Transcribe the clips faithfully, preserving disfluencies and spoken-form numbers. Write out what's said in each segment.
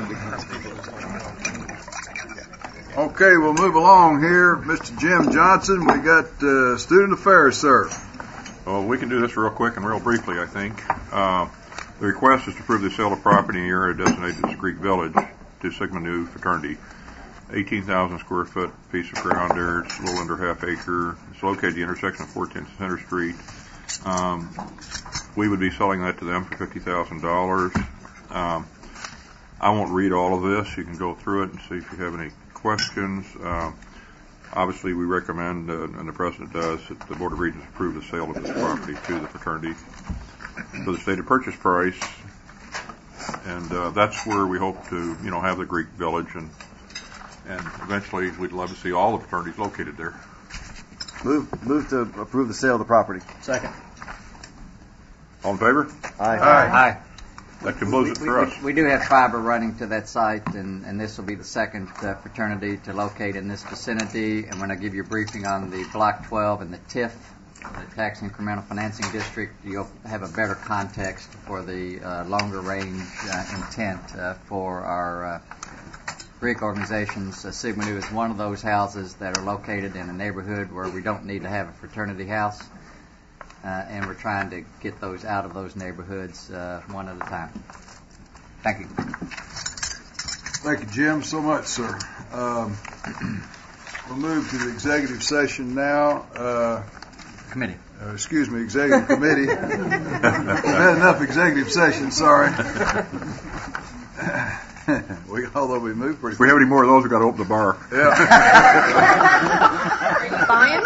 Okay, we'll move along here. Mister Jim Johnson, we got uh, Student Affairs, sir. Well, we can do this real quick and real briefly, I think. Uh, the request is to approve the sale of property in the area designated as Greek Village to Sigma Nu Fraternity. eighteen thousand square foot piece of ground there. It's a little under half acre. It's located at the intersection of four ten Center Street. Um, we would be selling that to them for fifty thousand dollars. Um, I won't read all of this. You can go through it and see if you have any questions. Uh, obviously, we recommend, uh, and the President does, that the Board of Regents approve the sale of this property to the fraternity for the stated purchase price. And uh, that's where we hope to, you know, have the Greek Village, and and eventually we'd love to see all the fraternities located there. Move, move to approve the sale of the property. Second. All in favor? Aye. Aye. Aye. That concludes it We, for we, us. we do have fiber running to that site, and, and this will be the second uh, fraternity to locate in this vicinity. And when I give you a briefing on the Block twelve and the T I F, the Tax Incremental Financing District, you'll have a better context for the uh, longer range uh, intent uh, for our uh, Greek organizations. Uh, Sigma Nu is one of those houses that are located in a neighborhood where we don't need to have a fraternity house. Uh, and we're trying to get those out of those neighborhoods uh, one at a time. Thank you. Thank you, Jim, so much, sir. Um, we'll move to the executive session now. Uh, Committee. Uh, excuse me, executive committee. We've had enough executive session, sorry. we, although we moved pretty If we have any more of those, we've got to open the bar. Yeah. Are you buying?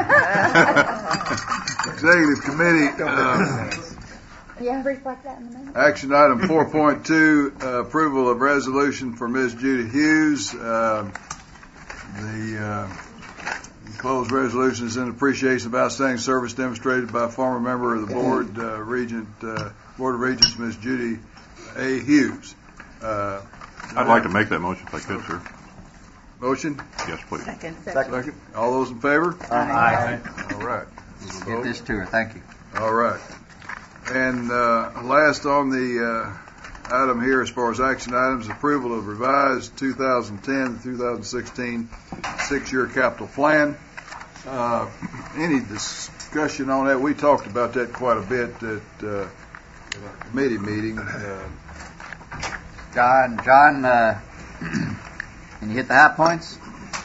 Executive committee. Uh, Yeah, reflect that in a minute. action item four point two, uh, approval of resolution for Miz Judy Hughes. Uh, the uh, enclosed resolution is in appreciation of outstanding service demonstrated by a former member of the board, uh, Regent, uh, Board of Regents, Miz Judy A. Hughes. Uh, I'd like to make that motion if I could, sir. Motion? Yes, please. Second. Second. All those in favor? Aye. All right. Get this to her. Thank you. All right. And uh, last on the uh, item here as far as action items, approval of revised two thousand ten to two thousand sixteen six-year capital plan. Uh, any discussion on that? We talked about that quite a bit at, uh, at our committee meeting. Uh, John, John, uh, can you hit the high points?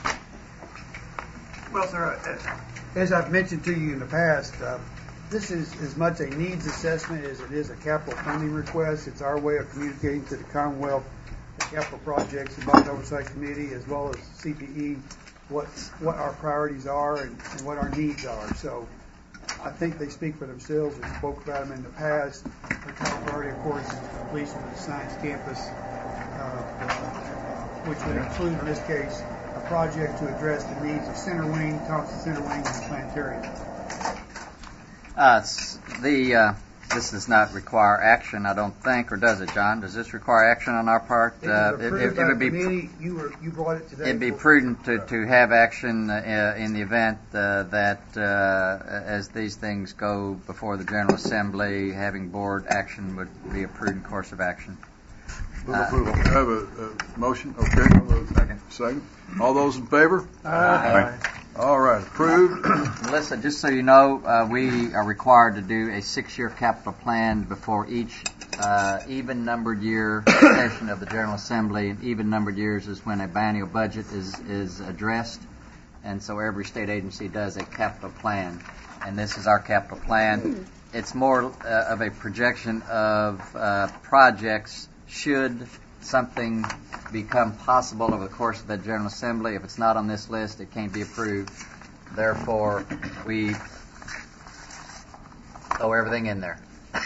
Well, sir, as I've mentioned to you in the past, uh, this is as much a needs assessment as it is a capital funding request. It's our way of communicating to the Commonwealth, the Capital Projects and Budget Oversight Committee, as well as C P E, what what our priorities are and, and what our needs are. So I think they speak for themselves. We spoke about them in the past. Our top priority, of course, is completion of the science campus, uh, which would include, in this case, a project to address the needs of Center Wing, Thompson Center Wing, and the planetarium. Uh, the uh, this does not require action, I don't think, or does it, John? Does this require action on our part? It Uh, was it, approved it, by it would the be. committee. You were you brought it today. It'd be for- prudent to, to have action uh, in the event uh, that, uh, as these things go before the General Assembly, having board action would be a prudent course of action. Move approval. Have a, a motion? Okay. Second. Second. All those in favor? Aye. All right. Approved. Melissa, just so you know, uh, we are required to do a six-year capital plan before each uh, even-numbered year session of the General Assembly. And even-numbered years is when a biennial budget is, is addressed. And so every state agency does a capital plan. And this is our capital plan. It's more uh, of a projection of uh, projects should something become possible over the course of the General Assembly. If it's not on this list, it can't be approved. Therefore, we throw everything in there.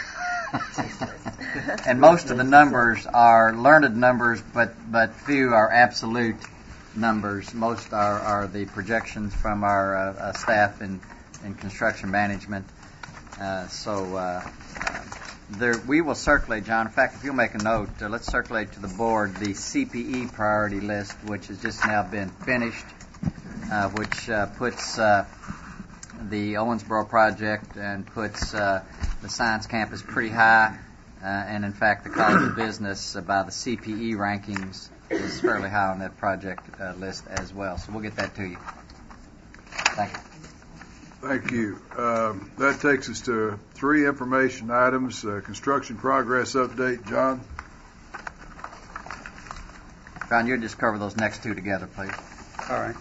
And most of the numbers are learned numbers, but, but few are absolute numbers. Most are, are the projections from our uh, uh, staff in, in construction management. Uh, so uh, uh, there, we will circulate, John. In fact, if you'll make a note, uh, let's circulate to the board the C P E priority list, which has just now been finished, uh, which uh, puts uh, the Owensboro project and puts uh, the science campus pretty high. Uh, and in fact, the College of Business, uh, by the C P E rankings, is fairly high on that project uh, list as well. So we'll get that to you. Thank you. Thank you. Um, that takes us to three information items. Uh, construction progress update. John? John, you'll just cover those next two together, please. All right.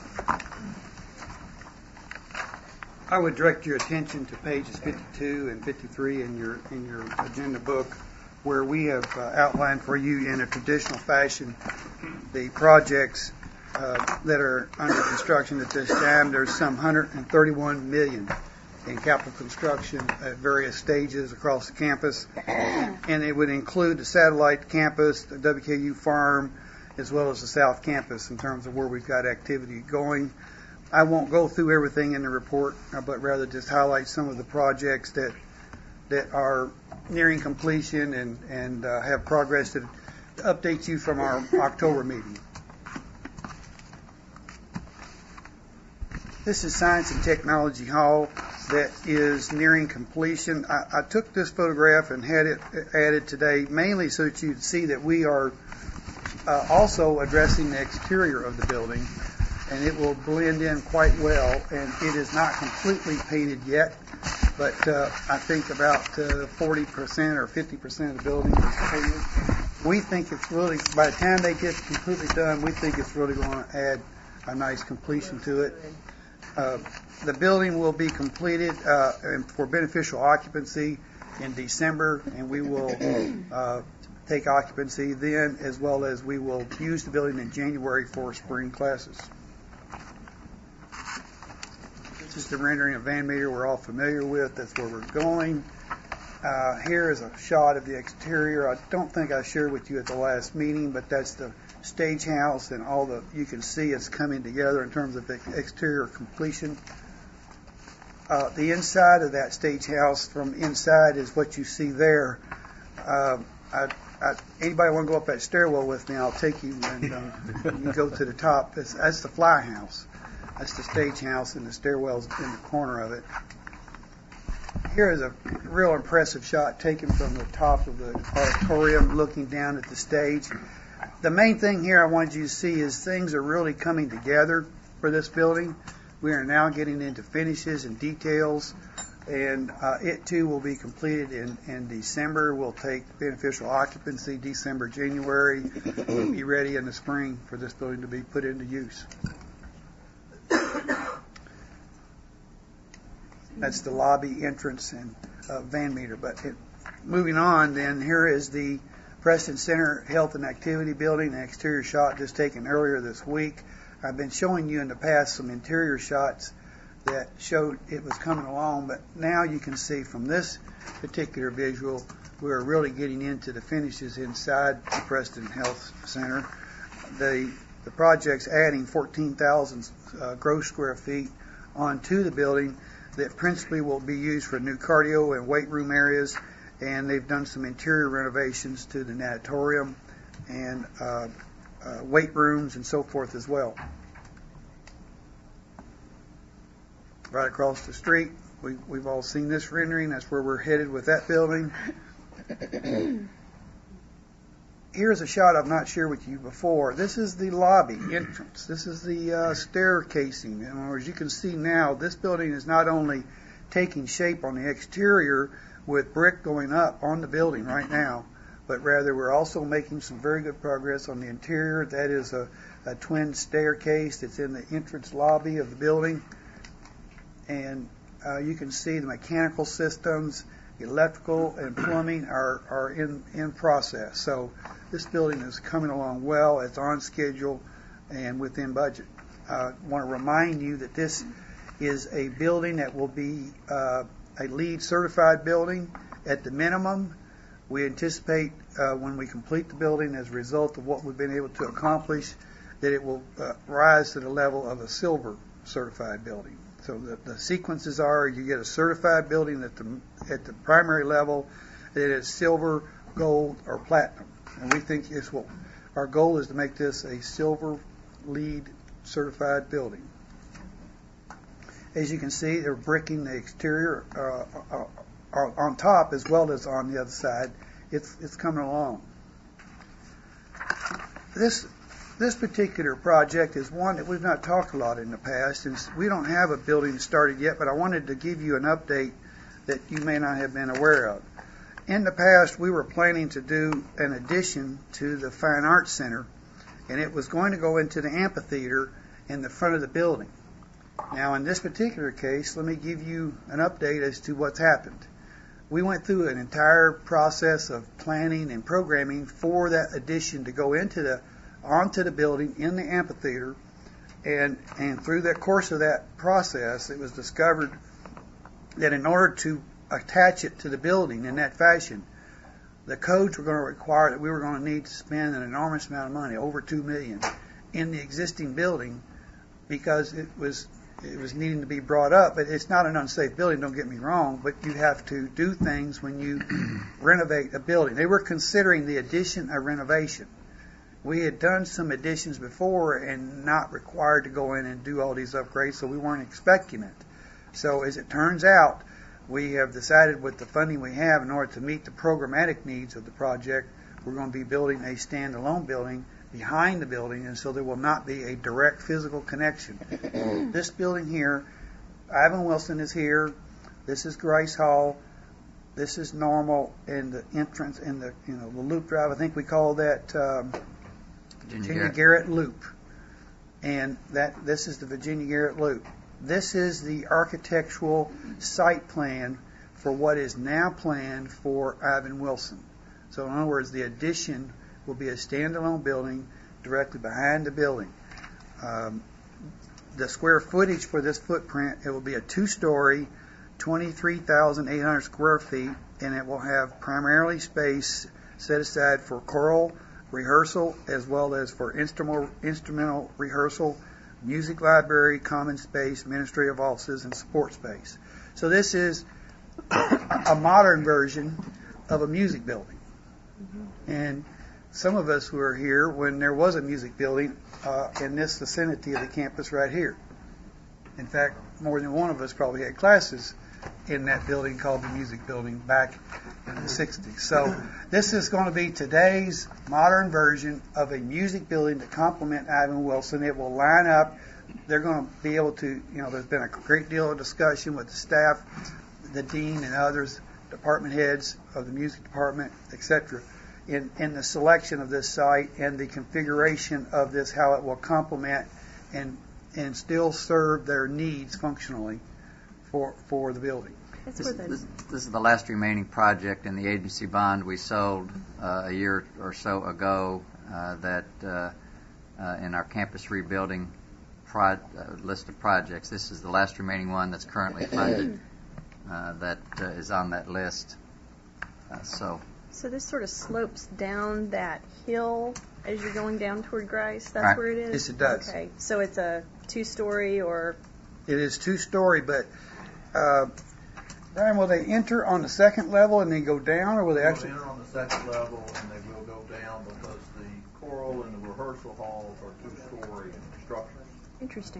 I would direct your attention to pages fifty-two and fifty-three in your in your agenda book, where we have uh, outlined for you in a traditional fashion the projects uh, that are under construction at this time. There's some one hundred thirty-one million dollars in capital construction at various stages across the campus, and it would include the satellite campus, the W K U farm, as well as the South Campus in terms of where we've got activity going. I won't go through everything in the report, but rather just highlight some of the projects that that are nearing completion and, and uh, have progress to update you from our October meeting. This is Science and Technology Hall that is nearing completion. I, I took this photograph and had it added today mainly so that you'd see that we are uh, also addressing the exterior of the building, and it will blend in quite well, and it is not completely painted yet, but uh, I think about uh, forty percent or fifty percent of the building is painted. We think it's really, by the time they get completely done, we think it's really going to add a nice completion to it. Uh, the building will be completed uh, for beneficial occupancy in December, and we will uh, take occupancy then, as well as we will use the building in January for spring classes. This is the rendering of Van Meter we're all familiar with. That's where we're going. Uh, here is a shot of the exterior. I don't think I shared with you at the last meeting, but that's the stage house, and all the you can see it's coming together in terms of the exterior completion. Uh, the inside of that stage house from inside is what you see there. Uh, I, I, anybody want to go up that stairwell with me? I'll take you and uh, you can go to the top. That's, that's the fly house. That's the stage house, and the stairwell's in the corner of it. Here is a real impressive shot taken from the top of the auditorium looking down at the stage. The main thing here I wanted you to see is things are really coming together for this building. We are now getting into finishes and details, and uh, it too will be completed in, in December. We'll take beneficial occupancy December, January. We'll be ready in the spring for this building to be put into use. That's the lobby entrance and uh, Van Meter. But it, moving on, then, here is the Preston Center Health and Activity Building, the exterior shot just taken earlier this week. I've been showing you in the past some interior shots that showed it was coming along, but now you can see from this particular visual, we're really getting into the finishes inside the Preston Health Center. The, the project's adding fourteen thousand uh, gross square feet onto the building that principally will be used for new cardio and weight room areas, and they've done some interior renovations to the natatorium and uh, uh, weight rooms and so forth as well. Right across the street, we, we've all seen this rendering. That's where we're headed with that building. Here's a shot I've not shared with you before. This is the lobby entrance. This is the uh, stair casing. And as you can see now, this building is not only taking shape on the exterior with brick going up on the building right now, but rather we're also making some very good progress on the interior. That is a, a twin staircase that's in the entrance lobby of the building. And uh, you can see the mechanical systems, electrical and plumbing are, are in, in process. So this building is coming along well. It's on schedule and within budget. I uh, want to remind you that this is a building that will be uh, a LEED certified building at the minimum. We anticipate uh, when we complete the building as a result of what we've been able to accomplish that it will uh, rise to the level of a silver certified building. So the, the sequences are you get a certified building at the at the primary level that is silver, gold, or platinum. And we think it's what our goal is to make this a silver LEED certified building. As you can see, they're bricking the exterior uh, uh, on top as well as on the other side it's it's coming along. This this particular project is one that we've not talked a lot in the past, and we don't have a building started yet, but I wanted to give you an update that you may not have been aware of. In the past, we were planning to do an addition to the Fine Arts Center, and it was going to go into the amphitheater in the front of the building. Now, in this particular case, let me give you an update as to what's happened. We went through an entire process of planning and programming for that addition to go into the onto the building in the amphitheater, and and through the course of that process, it was discovered that in order to attach it to the building in that fashion, the codes were going to require that we were going to need to spend an enormous amount of money, over two million dollars, in the existing building, because it was it was needing to be brought up. But it's not an unsafe building, don't get me wrong, but you have to do things when you renovate a building. They were considering the addition a renovation. We had done some additions before and not required to go in and do all these upgrades, so we weren't expecting it. So as it turns out, we have decided with the funding we have, in order to meet the programmatic needs of the project, we're going to be building a standalone building behind the building, and so there will not be a direct physical connection. This building here, Ivan Wilson is here, this is Grace Hall, this is Normal, and the entrance in the you know the loop drive, I think we call that um, Virginia, Virginia Garrett. Garrett Loop, and that this is the Virginia Garrett Loop. This is the architectural site plan for what is now planned for Ivan Wilson. So in other words, the addition will be a standalone building directly behind the building. Um, the square footage for this footprint, it will be a two-story, twenty-three thousand eight hundred square feet, and it will have primarily space set aside for choral rehearsal as well as for instrumental, instrumental rehearsal, music library, common space, administrative offices, and support space. So this is a modern version of a music building. Mm-hmm. And some of us were here when there was a music building uh, in this vicinity of the campus right here. In fact, more than one of us probably had classes in that building called the Music Building back in the sixties. So this is going to be today's modern version of a music building to complement Ivan Wilson. It will line up. They're going to be able to, you know, there's been a great deal of discussion with the staff, the dean and others, department heads of the music department, et cetera, in, in the selection of this site and the configuration of this, how it will complement and and still serve their needs functionally for for the building. This, this, this is the last remaining project in the agency bond we sold uh, a year or so ago uh, that uh, uh, in our campus rebuilding pro- uh, list of projects. This is the last remaining one that's currently funded uh, that uh, is on that list. Uh, so. So this sort of slopes down that hill as you're going down toward Grice? That's right. Where it is? Yes, it does. Okay. So it's a two-story or... It is two-story, but... Uh, Brian, will they enter on the second level and then go down, or will they They'll actually... enter on the second level and they will go down because the choral and the rehearsal halls are two-story structures. Interesting.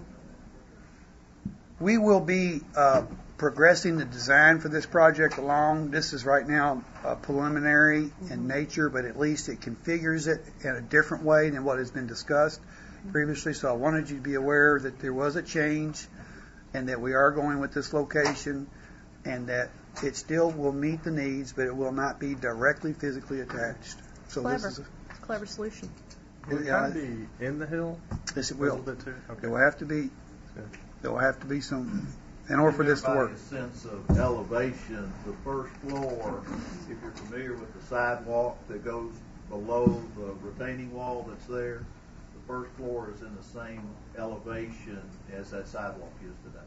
We will be uh, progressing the design for this project along. This is right now uh, preliminary mm-hmm. in nature, but at least it configures it in a different way than what has been discussed mm-hmm. previously. So I wanted you to be aware that there was a change and that we are going with this location, and that it still will meet the needs, but it will not be directly physically attached. So clever. This is a, it's a clever solution. Will it kind of be in the hill? Yes, it will. A little bit too? Okay. There will have to be. There will have to be some, in order for this to work. A sense of elevation. The first floor, if you're familiar with the sidewalk that goes below the retaining wall that's there, the first floor is in the same elevation as that sidewalk is today.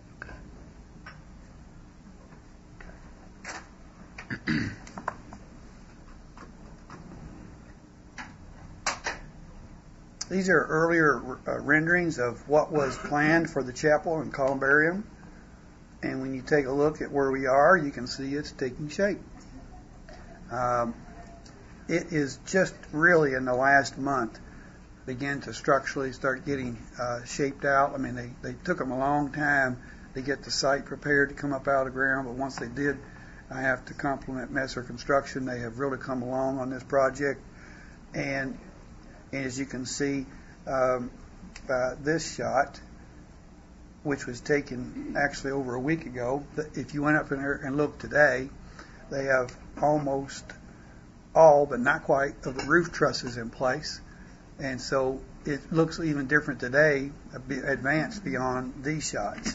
These are earlier uh, renderings of what was planned for the chapel and columbarium. And when you take a look at where we are, you can see it's taking shape. Um, it is just really in the last month began to structurally start getting uh, shaped out. I mean, they, they took them a long time to get the site prepared to come up out of the ground, but once they did, I have to compliment Messer Construction. They have really come along on this project. And, and as you can see um, by this shot, which was taken actually over a week ago, if you went up in there and looked today, they have almost all, but not quite, of the roof trusses in place. And so it looks even different today, a bit advanced beyond these shots.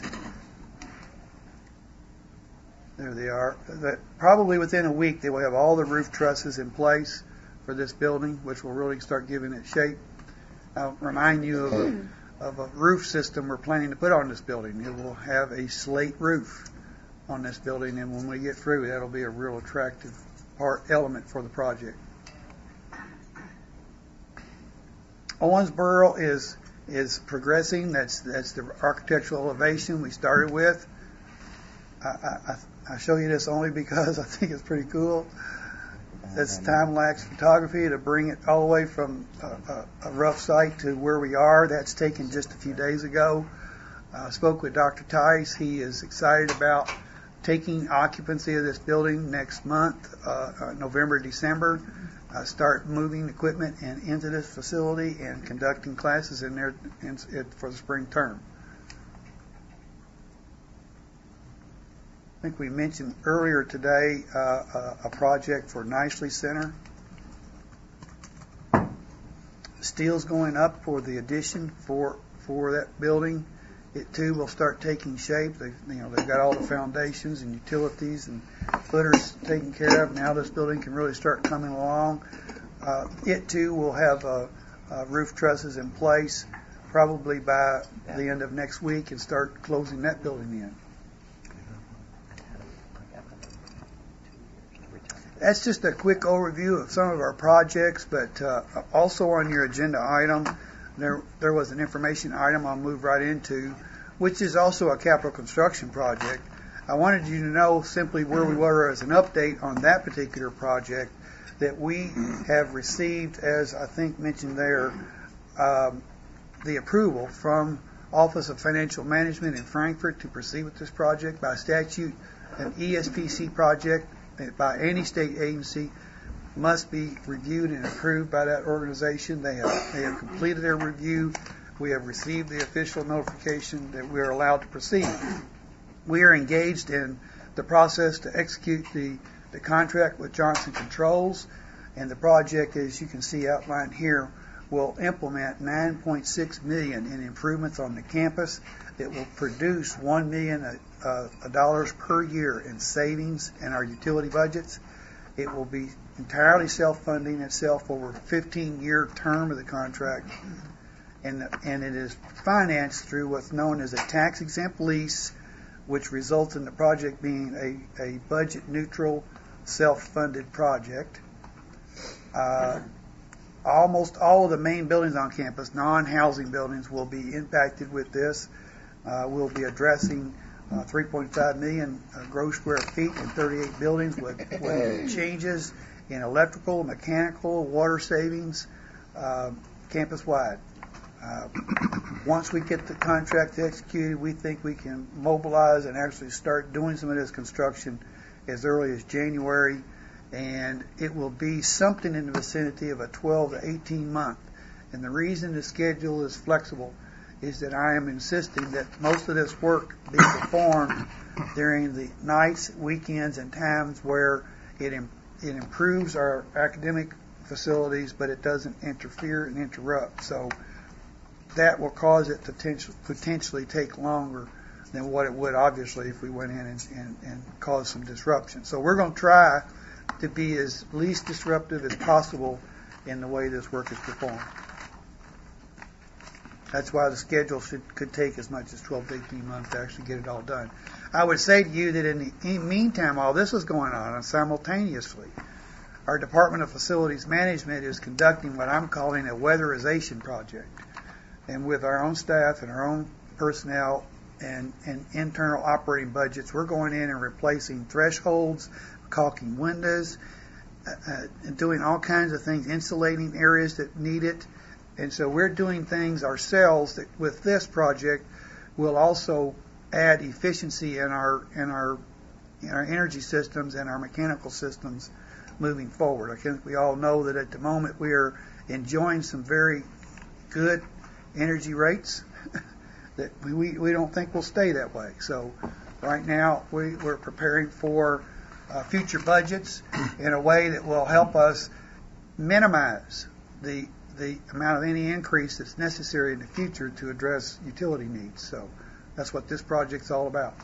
There they are. That probably within a week they will have all the roof trusses in place for this building, which will really start giving it shape. I'll remind you of a, of a roof system we're planning to put on this building. It will have a slate roof on this building, and when we get through, that'll be a real attractive part element for the project. Owensboro is is progressing. That's that's the architectural elevation we started with. I, I, I show you this only because I think it's pretty cool. That's time-lapse photography to bring it all the way from a, a, a rough site to where we are. That's taken just a few days ago. I spoke with Doctor Tice. He is excited about taking occupancy of this building next month, uh, uh, November, December. Uh, start moving equipment and into this facility and conducting classes in there in, in, for the spring term. I think we mentioned earlier today uh, a, a project for Nicely Center. Steel's going up for the addition for for that building. It too will start taking shape. They, you know, they've got all the foundations and utilities and footers taken care of. Now this building can really start coming along. Uh, it too will have uh, uh, roof trusses in place probably by the end of next week and start closing that building in. That's just a quick overview of some of our projects, but uh, also on your agenda item, there there was an information item I'll move right into, which is also a capital construction project. I wanted you to know simply where we were as an update on that particular project, that we have received, as I think mentioned there, um, the approval from Office of Financial Management in Frankfurt to proceed with this project. By statute, an E S P C project by any state agency must be reviewed and approved by that organization. They have they have completed their review. We have received the official notification that we are allowed to proceed. We are engaged in the process to execute the, the contract with Johnson Controls, and the project, as you can see outlined here, will implement nine point six million dollars in improvements on the campus that will produce one million dollars uh, dollars per year in savings in our utility budgets. It will be entirely self-funding itself over a fifteen-year term of the contract, and and it is financed through what's known as a tax-exempt lease, which results in the project being a, a budget-neutral, self-funded project. Uh, almost all of the main buildings on campus, non-housing buildings, will be impacted with this. Uh, we'll be addressing uh, three point five million uh, gross square feet in thirty-eight buildings with, with changes in electrical, mechanical, water savings, uh, campus-wide. Uh, once we get the contract executed, we think we can mobilize and actually start doing some of this construction as early as January, and it will be something in the vicinity of a twelve to eighteen month. And the reason the schedule is flexible is that I am insisting that most of this work be performed during the nights, weekends, and times where it, im- it improves our academic facilities, but it doesn't interfere and interrupt. So that will cause it to potentially, potentially take longer than what it would, obviously, if we went in and, and, and caused some disruption. So we're going to try to be as least disruptive as possible in the way this work is performed. That's why the schedule should, could take as much as twelve to eighteen months to actually get it all done. I would say to you that in the in meantime, while this is going on, and simultaneously, our Department of Facilities Management is conducting what I'm calling a weatherization project. And with our own staff and our own personnel and, and internal operating budgets, we're going in and replacing thresholds, caulking windows, uh, and doing all kinds of things, insulating areas that need it. And so we're doing things ourselves that with this project will also add efficiency in our in our our energy systems and our mechanical systems moving forward. I think we all know that at the moment we are enjoying some very good energy rates that we, we, we don't think will stay that way. So right now we, we're preparing for uh, future budgets in a way that will help us minimize the the amount of any increase that's necessary in the future to address utility needs. So that's what this project's all about.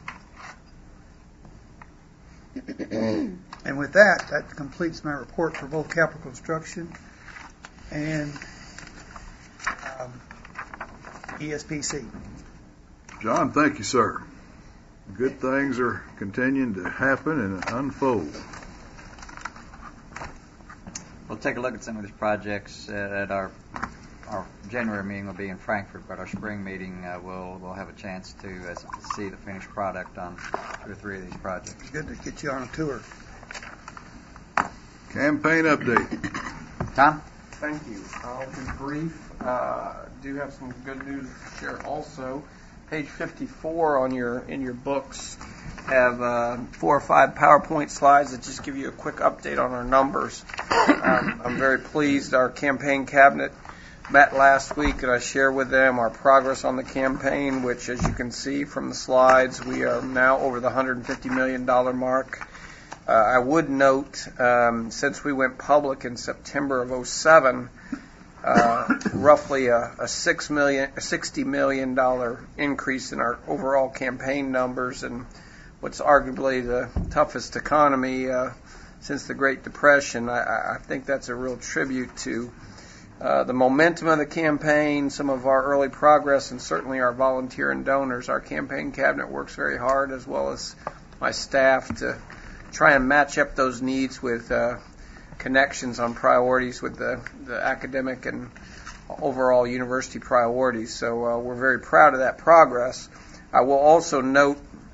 And with that, that completes my report for both capital construction and um, E S P C. John, thank you, sir. Good things are continuing to happen and unfold. We'll take a look at some of these projects uh, at our our January meeting. Will be in Frankfurt, but our spring meeting uh, we'll we'll have a chance to uh, see the finished product on two or three of these projects. It's good to get you on a tour. Campaign update. Tom? Thank you. I'll be brief. Uh, do have some good news to share also. Page fifty-four on your in your books have uh, four or five PowerPoint slides that just give you a quick update on our numbers. Um, I'm very pleased. Our campaign cabinet met last week, and I share with them our progress on the campaign, which, as you can see from the slides, we are now over the one hundred fifty million dollars mark. Uh, I would note, um, since we went public in September of oh seven, uh, roughly a, a six million, a sixty million dollars increase in our overall campaign numbers, and what's arguably the toughest economy uh, since the Great Depression. I, I think that's a real tribute to uh, the momentum of the campaign, some of our early progress, and certainly our volunteer and donors. Our campaign cabinet works very hard, as well as my staff, to try and match up those needs with uh, connections on priorities with the, the academic and overall university priorities. So uh, we're very proud of that progress. I will also note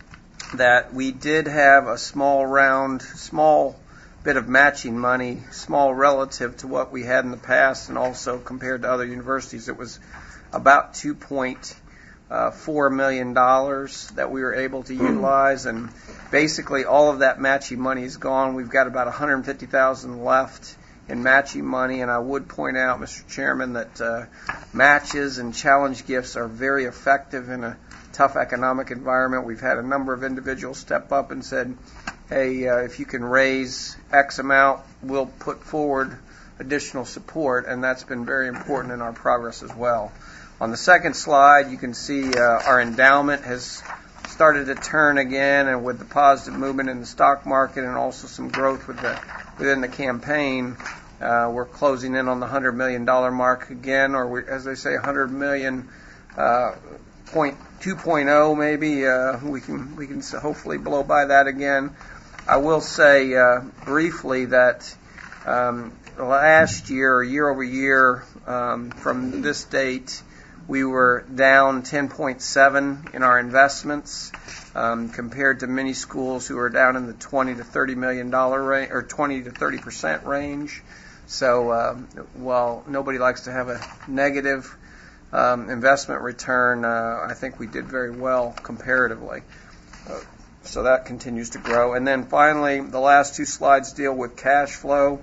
that we did have a small round, small bit of matching money, small relative to what we had in the past, and also compared to other universities. It was about two point four million dollars that we were able to utilize, and basically all of that matching money is gone. We've got about one hundred fifty thousand dollars left in matching money, and I would point out, Mister Chairman, that uh, matches and challenge gifts are very effective in a tough economic environment. We've had a number of individuals step up and said, hey, uh, if you can raise X amount, we'll put forward additional support, and that's been very important in our progress as well. On the second slide, you can see uh, our endowment has started to turn again, and with the positive movement in the stock market and also some growth with the, within the campaign, uh, we're closing in on the one hundred million dollars mark again, or we, as they say, one hundred million uh, point two point oh maybe. Uh, we can we can hopefully blow by that again. I will say uh, briefly that um, last year, or year over year, um, from this date, we were down ten point seven in our investments um, compared to many schools who are down in the twenty to thirty million dollar range, or twenty to thirty percent range. So uh, while nobody likes to have a negative um, investment return, uh, I think we did very well comparatively. Uh, so that continues to grow. And then finally, the last two slides deal with cash flow.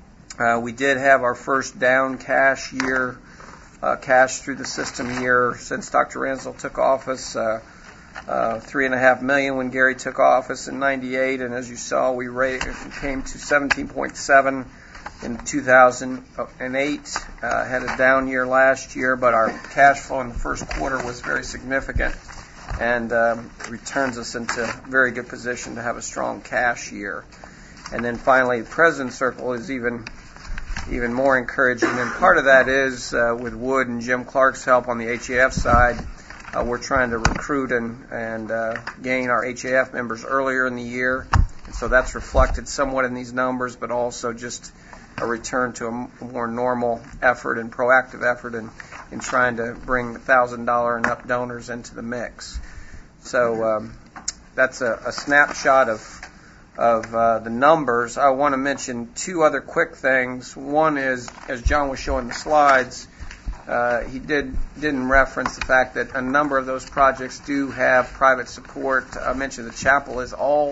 Uh, we did have our first down cash year. Uh, cash through the system year since Doctor Ransdell took office, uh, uh, three and a half million when Gary took office in ninety-eight, and as you saw, we raised, came to seventeen point seven in two thousand eight. Uh, had a down year last year, but our cash flow in the first quarter was very significant, and um, returns us into a very good position to have a strong cash year. And then finally, the President's Circle is even even more encouraging, and part of that is uh, with Wood and Jim Clark's help on the H A F side. Uh, we're trying to recruit and, and uh, gain our H A F members earlier in the year, and so that's reflected somewhat in these numbers, but also just a return to a more normal effort and proactive effort in, in trying to bring one thousand dollars and up donors into the mix. So um, that's a, a snapshot of of uh, the numbers. I want to mention two other quick things. One is, as John was showing the slides, uh, he did didn't reference the fact that a number of those projects do have private support. I mentioned the chapel is all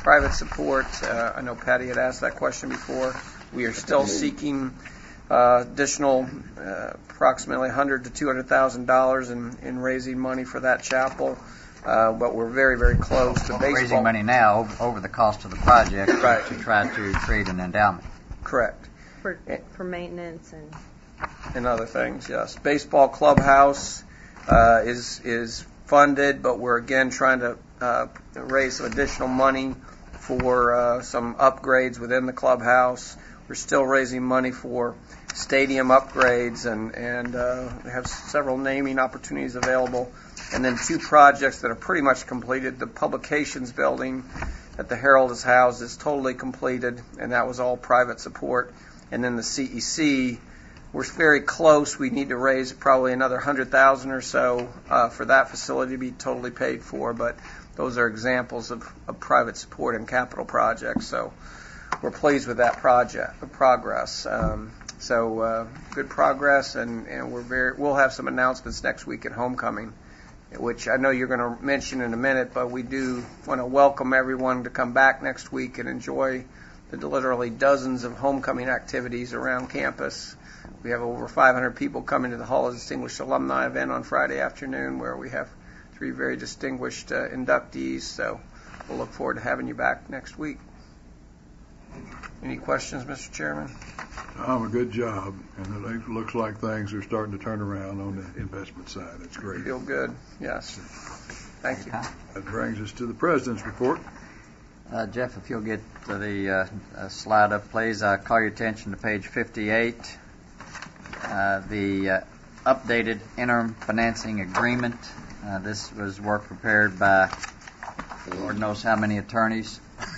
private support. Uh, I know Patty had asked that question before. We are still seeking uh, additional uh, approximately one hundred to two hundred thousand dollars in, in raising money for that chapel. Uh, but we're very, very close to baseball. Raising money now over, over the cost of the project right. to try to create an endowment. Correct. For, for maintenance and and other things, yes. Baseball clubhouse uh, is is funded, but we're again trying to uh, raise some additional money for uh, some upgrades within the clubhouse. We're still raising money for stadium upgrades and and uh, have several naming opportunities available. And then two projects that are pretty much completed. The publications building that the Herald has housed is totally completed, and that was all private support. And then the C E C, we're very close. We need to raise probably another one hundred thousand dollars or so uh, for that facility to be totally paid for. But those are examples of, of private support and capital projects. So we're pleased with that project, the progress. Um, so uh, good progress, and, and we're very. We'll have some announcements next week at homecoming, which I know you're going to mention in a minute. But we do want to welcome everyone to come back next week and enjoy the literally dozens of homecoming activities around campus. We have over five hundred people coming to the Hall of Distinguished Alumni event on Friday afternoon, where we have three very distinguished uh, inductees. So we'll look forward to having you back next week. Any questions, Mister Chairman? Tom, a good job. And it looks like things are starting to turn around on the investment side. That's great. Feel good, yes. Thank you. That brings us to the President's report. Uh, Jeff, if you'll get to the uh, uh, slide up, please. I call your attention to page fifty-eight, uh, the uh, updated interim financing agreement. Uh, this was work prepared by Lord knows how many attorneys.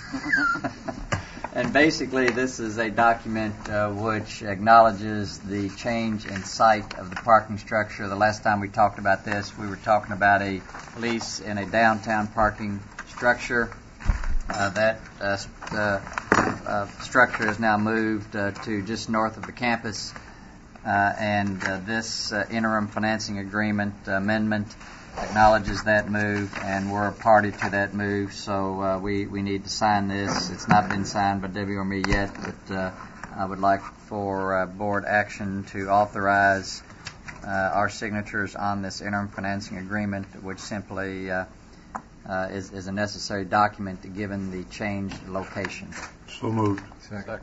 And basically, this is a document uh, which acknowledges the change in site of the parking structure. The last time we talked about this, we were talking about a lease in a downtown parking structure. Uh, that uh, st- uh, uh, structure is now moved uh, to just north of the campus, uh, and uh, this uh, interim financing agreement amendment acknowledges that move, and we're a party to that move, so uh, we, we need to sign this. It's not been signed by Debbie or me yet, but uh, I would like for uh, board action to authorize uh, our signatures on this interim financing agreement, which simply uh, Uh, is, is a necessary document given the changed location. So moved. Second.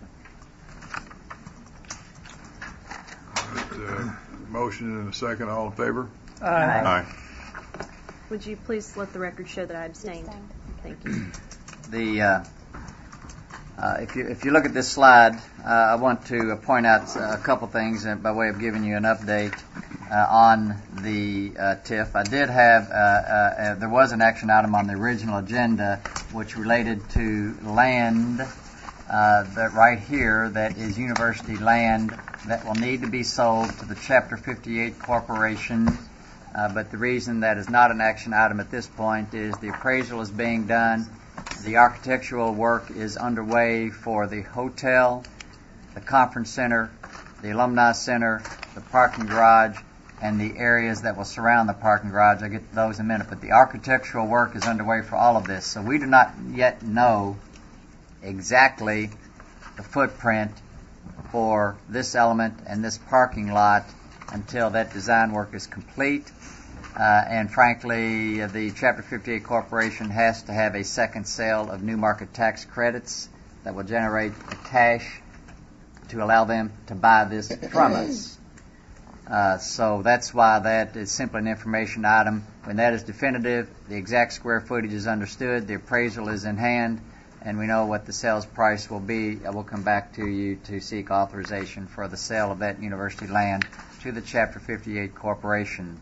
Right, uh, motion and a second. All in favor? Aye. Aye. would you please let the record show that I abstained? Thank you. The uh, uh, if you if you look at this slide, uh, I want to point out a couple things by way of giving you an update uh, on the uh, T I F. I did have uh, uh, there was an action item on the original agenda which related to land uh, that right here that is university land that will need to be sold to the Chapter fifty-eight Corporation. Uh, but the reason that is not an action item at this point is the appraisal is being done. The architectural work is underway for the hotel, the conference center, the alumni center, the parking garage, and the areas that will surround the parking garage. I'll get to those in a minute. But the architectural work is underway for all of this. So we do not yet know exactly the footprint for this element and this parking lot until that design work is complete. Uh, and frankly, the Chapter fifty-eight Corporation has to have a second sale of new market tax credits that will generate the cash to allow them to buy this from us. Uh, so that's why that is simply an information item. When that is definitive, the exact square footage is understood, the appraisal is in hand, and we know what the sales price will be. I will come back to you to seek authorization for the sale of that university land to the Chapter fifty-eight Corporation.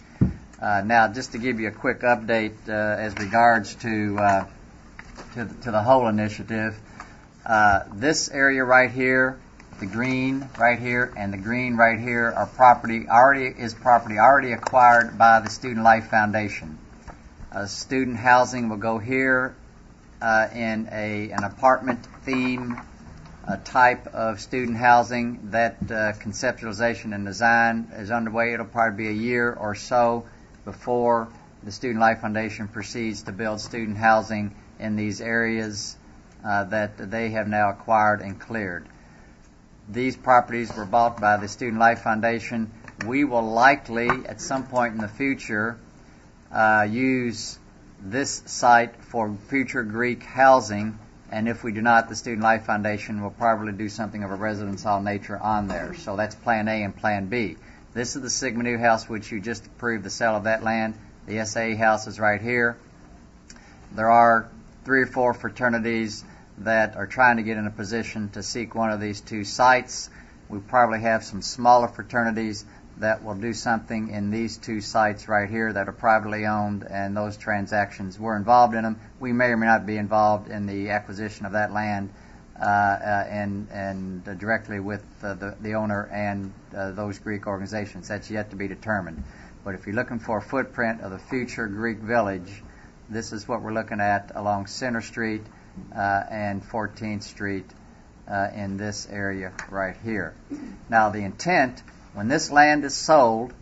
Uh, now, just to give you a quick update uh, as regards to uh, to, the, to the whole initiative, uh, this area right here, the green right here, and the green right here are property already is property already acquired by the Student Life Foundation. Uh, student housing will go here uh, in a an apartment theme uh, type of student housing. That uh, conceptualization and design is underway. It'll probably be a year or so before the Student Life Foundation proceeds to build student housing in these areas uh, that they have now acquired and cleared. These properties were bought by the Student Life Foundation. We will likely, at some point in the future, uh, use this site for future Greek housing, and if we do not, the Student Life Foundation will probably do something of a residence hall nature on there. So that's Plan A and Plan B. This is the Sigma Nu house, which you just approved the sale of that land. The S A house is right here. There are three or four fraternities that are trying to get in a position to seek one of these two sites. We probably have some smaller fraternities that will do something in these two sites right here that are privately owned, and those transactions, we're involved in them. We may or may not be involved in the acquisition of that land uh, uh, and, and uh, directly with uh, the, the owner and uh, those Greek organizations. That's yet to be determined. But if you're looking for a footprint of the future Greek village, this is what we're looking at along Center Street uh, and fourteenth Street uh, in this area right here. Now, the intent, when this land is sold,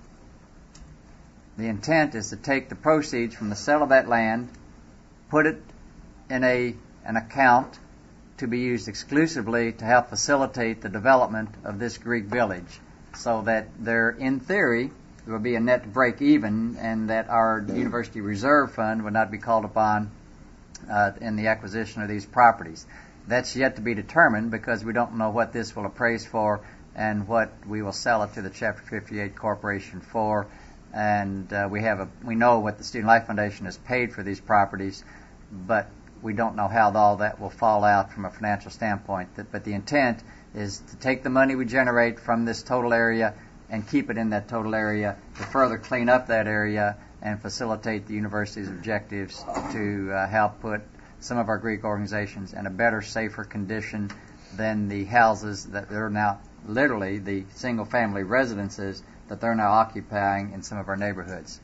the intent is to take the proceeds from the sale of that land, put it in a an account to be used exclusively to help facilitate the development of this Greek village, so that there, in theory, there will be a net break even, and that our University Reserve Fund would not be called upon uh, in the acquisition of these properties. That's yet to be determined because we don't know what this will appraise for and what we will sell it to the Chapter fifty-eight Corporation for. And uh, we have a we know what the Student Life Foundation has paid for these properties, but we don't know how all that will fall out from a financial standpoint. But the intent is to take the money we generate from this total area and keep it in that total area to further clean up that area and facilitate the university's objectives to uh, help put some of our Greek organizations in a better, safer condition than the houses that they're now, literally the single-family residences that they're now occupying in some of our neighborhoods.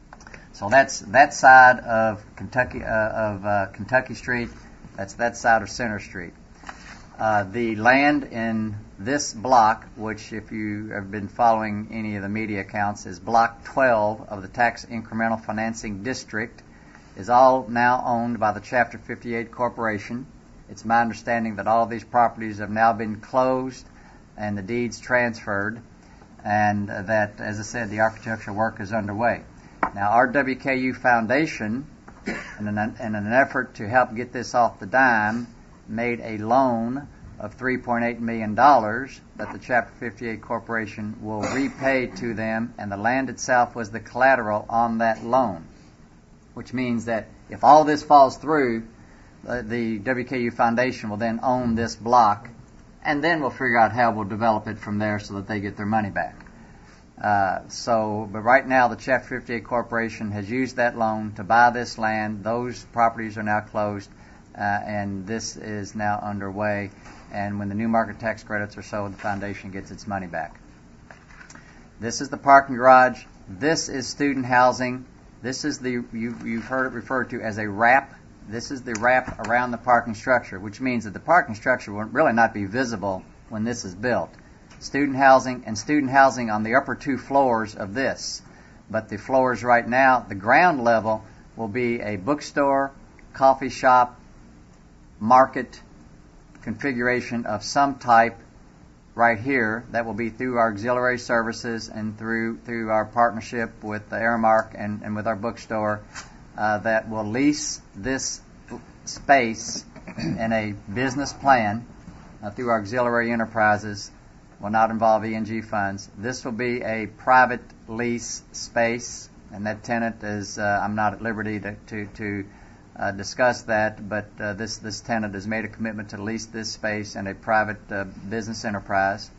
So that's that side of Kentucky uh, of uh, Kentucky Street. That's that side of Center Street. Uh, the land in this block, which if you have been following any of the media accounts, is Block twelve of the Tax Incremental Financing District, is all now owned by the Chapter fifty-eight Corporation. It's my understanding that all of these properties have now been closed and the deeds transferred, and uh, that, as I said, the architectural work is underway. Now, our W K U Foundation, in an, in an effort to help get this off the dime, made a loan of three point eight million dollars that the Chapter fifty-eight Corporation will repay to them, and the land itself was the collateral on that loan, which means that if all this falls through, the, the W K U Foundation will then own this block, and then we'll figure out how we'll develop it from there so that they get their money back. Uh, so, but right now the Chapter fifty-eight Corporation has used that loan to buy this land. Those properties are now closed, uh, and this is now underway. And when the new market tax credits are sold, the foundation gets its money back. This is the parking garage. This is student housing. This is the, you, you've heard it referred to as a wrap. This is the wrap around the parking structure, which means that the parking structure will really not be visible when this is built. Student housing and student housing on the upper two floors of this. But the floors right now, the ground level, will be a bookstore, coffee shop, market configuration of some type right here. That will be through our auxiliary services and through through our partnership with the Aramark and, and with our bookstore uh, that will lease this space in a business plan uh, through our auxiliary enterprises. Will not involve E and G funds. This will be a private lease space, and that tenant is, uh, I'm not at liberty to, to, to uh, discuss that, but uh, this, this tenant has made a commitment to lease this space in a private uh, business enterprise.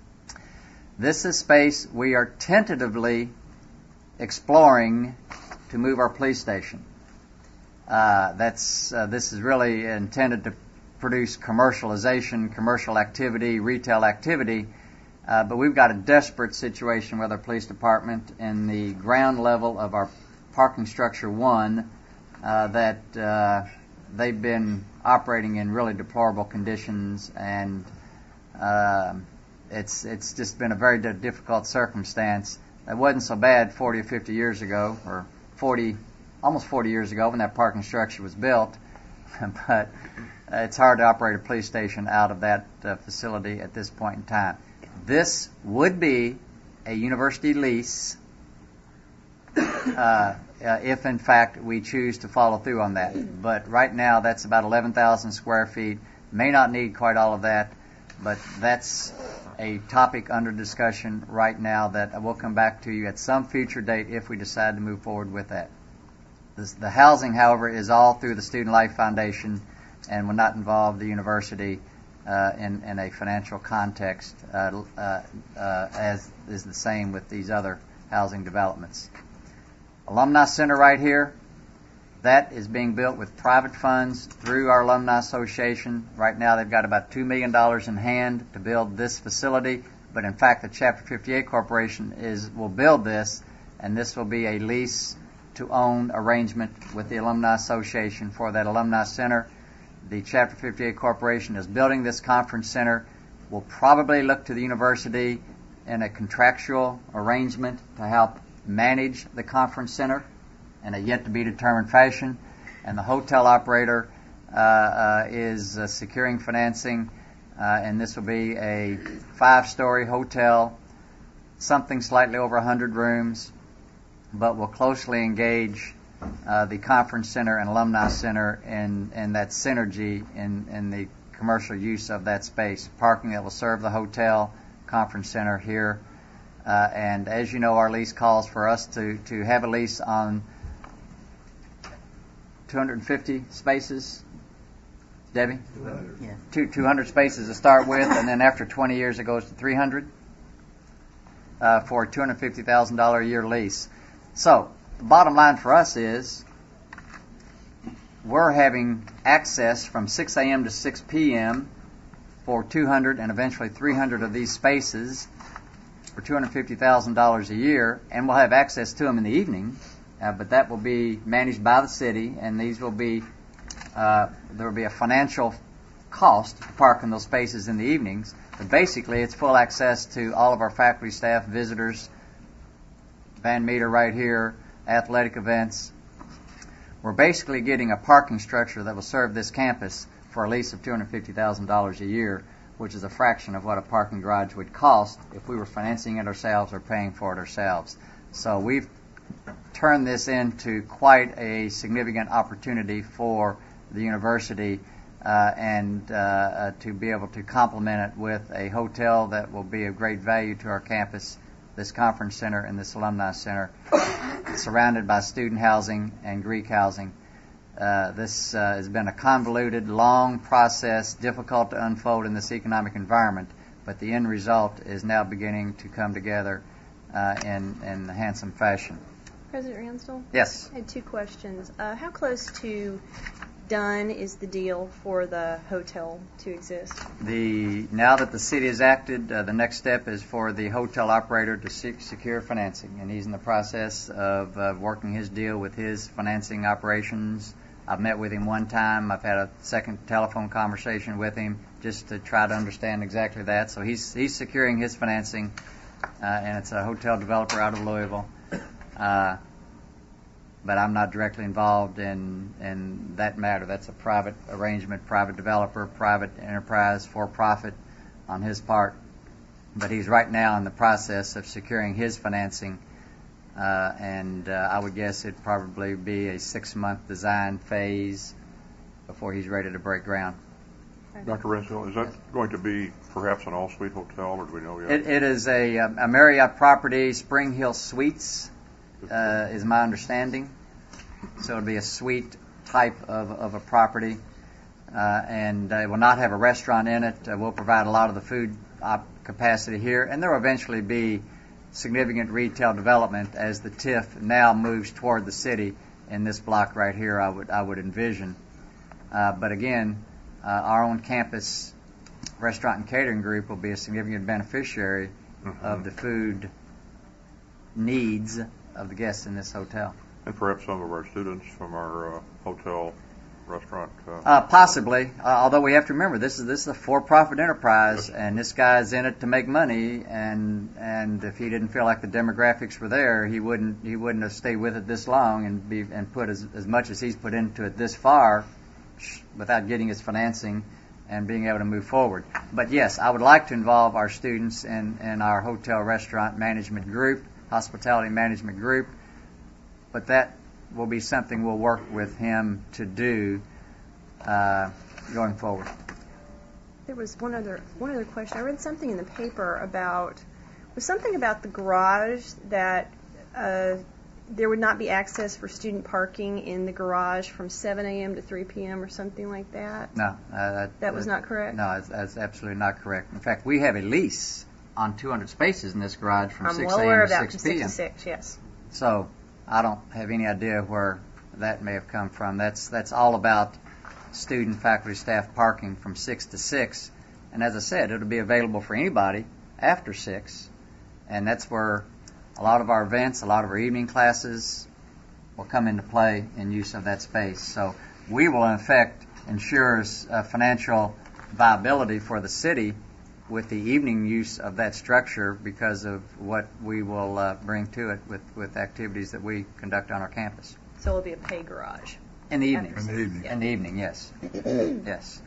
This is space we are tentatively exploring to move our police station. Uh, that's uh, this is really intended to produce commercialization, commercial activity, retail activity, uh, but we've got a desperate situation with our police department in the ground level of our parking structure one uh, that uh, they've been operating in really deplorable conditions, and uh, it's it's just been a very difficult circumstance. It wasn't so bad forty or fifty years ago, or forty, almost forty years ago when that parking structure was built. but uh, it's hard to operate a police station out of that uh, facility at this point in time. This would be a university lease uh, uh, if, in fact, we choose to follow through on that. But right now, that's about eleven thousand square feet. May not need quite all of that, but that's a topic under discussion right now that we'll come back to you at some future date if we decide to move forward with that. This, the housing, however, is all through the Student Life Foundation and will not involve the university uh, in, in a financial context, uh, uh, uh, as is the same with these other housing developments. Alumni Center right here, that is being built with private funds through our Alumni Association. Right now they've got about two million dollars in hand to build this facility, but in fact the Chapter fifty-eight Corporation is will build this, and this will be a lease to own arrangement with the Alumni Association for that Alumni Center. The Chapter fifty-eight Corporation is building this conference center. We'll probably look to the university in a contractual arrangement to help manage the conference center in a yet-to-be-determined fashion. And the hotel operator uh, uh, is uh, securing financing, uh, and this will be a five-story hotel, something slightly over one hundred rooms, but will closely engage uh, the conference center and alumni center in, in that synergy in, in the commercial use of that space. Parking that will serve the hotel, conference center here. Uh, and as you know, our lease calls for us to, to have a lease on two hundred fifty spaces. Debbie? two hundred. Yeah. Two, two hundred spaces to start with, and then after twenty years it goes to three hundred uh, for a two hundred fifty thousand dollars a year lease. So, the bottom line for us is we're having access from six a.m. to six p.m. for two hundred and eventually three hundred of these spaces for two hundred fifty thousand dollars a year, and we'll have access to them in the evening, uh, but that will be managed by the city, and these will be, uh, there will be a financial cost to park in those spaces in the evenings, but basically it's full access to all of our faculty, staff, visitors, Van Meter right here, athletic events. We're basically getting a parking structure that will serve this campus for a lease of two hundred fifty thousand dollars a year, which is a fraction of what a parking garage would cost if we were financing it ourselves or paying for it ourselves. So we've turned this into quite a significant opportunity for the university uh, and uh, uh, to be able to complement it with a hotel that will be of great value to our campus, this conference center and this alumni center, surrounded by student housing and Greek housing. Uh, this uh, has been a convoluted, long process, difficult to unfold in this economic environment, but the end result is now beginning to come together uh, in, in a handsome fashion. President Ransdell? Yes. I had two questions. Uh, how close to done is the deal for the hotel to exist? The now that the city has acted, uh, the next step is for the hotel operator to seek, secure financing, and he's in the process of uh, working his deal with his financing operations. I've met with him one time. I've had a second telephone conversation with him just to try to understand exactly that. So he's he's securing his financing, uh, and it's a hotel developer out of Louisville. Uh, but I'm not directly involved in in that matter. That's a private arrangement, private developer, private enterprise, for profit on his part. But he's right now in the process of securing his financing. Uh, and uh, I would guess it'd probably be a six-month design phase before he's ready to break ground. Doctor Ransdell, is that going to be perhaps an all-suite hotel, or do we know yet? It, it is a, a Marriott property. Spring Hill Suites uh, is my understanding. So it'll be a suite type of, of a property, uh, and uh, it will not have a restaurant in it. Uh, we'll provide a lot of the food op- capacity here, and there will eventually be significant retail development as the T I F now moves toward the city in this block right here, I would I would envision. Uh, but again, uh, our own campus restaurant and catering group will be a significant beneficiary mm-hmm. of the food needs of the guests in this hotel. And perhaps some of our students from our uh, hotel restaurant? Uh, uh, possibly, uh, although we have to remember this is this is a for-profit enterprise, and this guy's in it to make money. And and if he didn't feel like the demographics were there, he wouldn't he wouldn't have stayed with it this long and be and put as as much as he's put into it this far without getting its financing and being able to move forward. But yes, I would like to involve our students in, in our hotel restaurant management group, hospitality management group, but that will be something we'll work with him to do uh, going forward. There was one other one other question. I read something in the paper about was something about the garage that uh, there would not be access for student parking in the garage from seven a.m. to three p.m. or something like that. No, uh, that, that was not correct. No, that's, that's absolutely not correct. In fact, we have a lease on two hundred spaces in this garage from I'm six well aware a.m. of to that six from p.m. six to six. Yes. So I don't have any idea where that may have come from. That's that's all about student, faculty, staff parking from six to six. And as I said, it'll be available for anybody after six. And that's where a lot of our events, a lot of our evening classes will come into play in use of that space. So we will, in effect, ensure uh, financial viability for the city with the evening use of that structure because of what we will uh, bring to it with, with activities that we conduct on our campus. So it'll be a pay garage. In the evening. In the evening. In the evening, yes. Yes.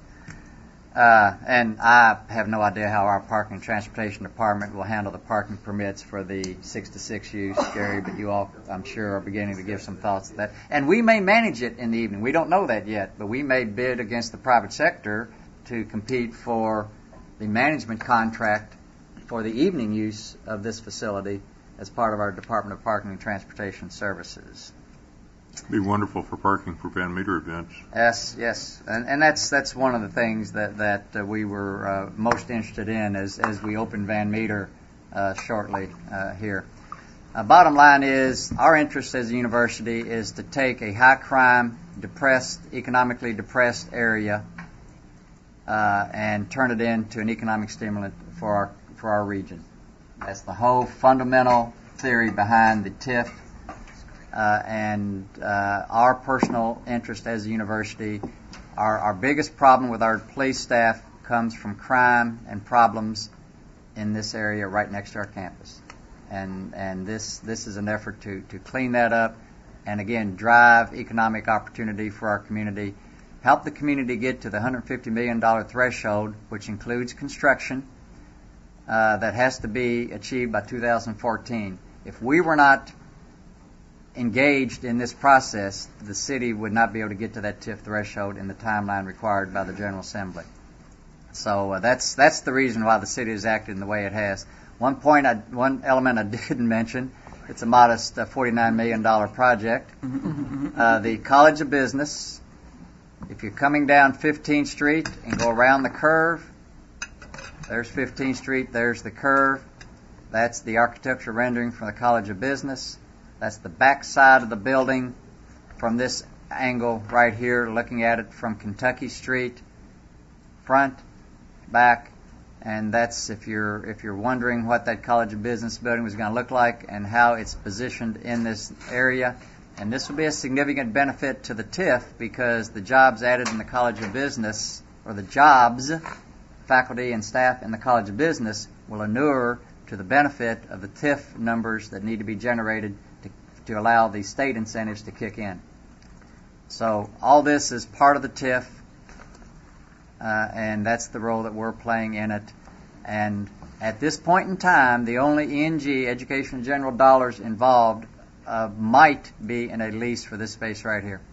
Uh, and I have no idea how our parking and transportation department will handle the parking permits for the six to six use, Gary, but you all, I'm sure, are beginning to give some thoughts to that. And we may manage it in the evening. We don't know that yet, but we may bid against the private sector to compete for the management contract for the evening use of this facility as part of our Department of Parking and Transportation Services. It'd be wonderful for parking for Van Meter events. Yes, yes, and, and that's that's one of the things that that uh, we were uh, most interested in as as we open Van Meter uh, shortly uh, here. Uh, bottom line is our interest as a university is to take a high crime, depressed, economically depressed area uh, and turn it into an economic stimulant for our for our region. That's the whole fundamental theory behind the T I F. Uh, and uh, our personal interest as a university, our, our biggest problem with our police staff comes from crime and problems in this area right next to our campus. And and this this is an effort to, to clean that up and, again, drive economic opportunity for our community, help the community get to the one hundred fifty million dollars threshold, which includes construction, uh, that has to be achieved by two thousand fourteen. If we were not engaged in this process, the city would not be able to get to that T I F threshold in the timeline required by the General Assembly. So uh, that's that's the reason why the city has acted in the way it has. One point, I, one element I didn't mention, it's a modest uh, forty-nine million dollars project. Uh, the College of Business, if you're coming down fifteenth Street and go around the curve, there's fifteenth Street, there's the curve. That's the architecture rendering from the College of Business. That's the back side of the building from this angle right here, looking at it from Kentucky Street, front, back, and that's if you're if you're wondering what that College of Business building was going to look like and how it's positioned in this area. And this will be a significant benefit to the T I F because the jobs added in the College of Business, or the jobs, faculty and staff in the College of Business, will inure to the benefit of the T I F numbers that need to be generated to, to allow the state incentives to kick in. So all this is part of the T I F, uh, and that's the role that we're playing in it. And at this point in time, the only E and G, Education and General dollars involved uh, might be in a lease for this space right here.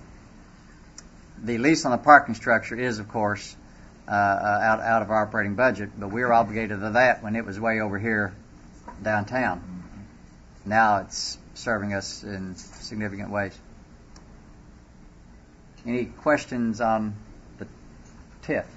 The lease on the parking structure is, of course, uh, uh, out, out of our operating budget, but we were obligated to that when it was way over here downtown. Now it's serving us in significant ways. Any questions on the T I F?